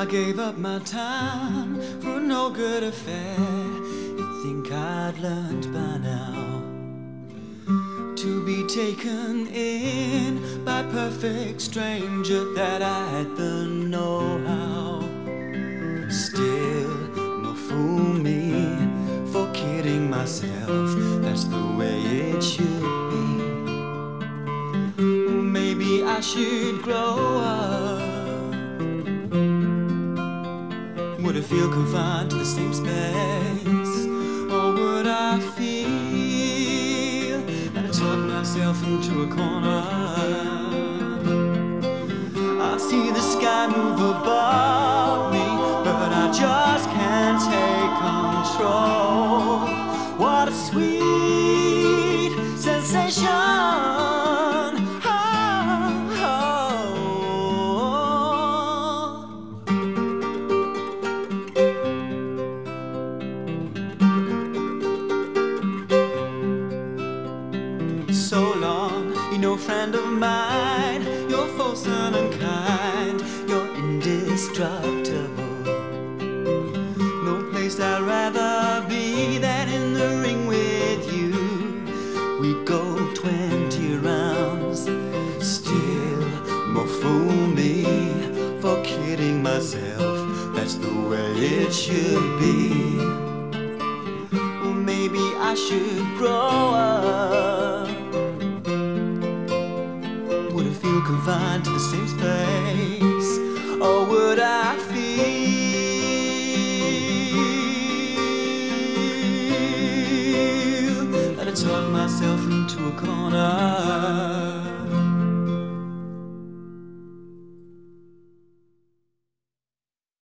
gave up my time for no good affair. You'd think I'd learned by now to be taken in by a perfect stranger, that I had the know-how. Still, no fool me for kidding myself, that's the way it should be. Maybe I should grow up. Would I feel confined to the same space? Or would I feel that I talk myself into a corner? I see the sky move above me, but I just can't take control. What a sweet sensation. So long, you're no friend of mine. You're false and unkind. You're indestructible. No place I'd rather be than in the ring with you. We go 20 rounds. Still, more fool me for kidding myself, that's the way it should be. Well, maybe I should grow up. Would I feel confined to the same space? Or would I feel that I talk myself into a corner?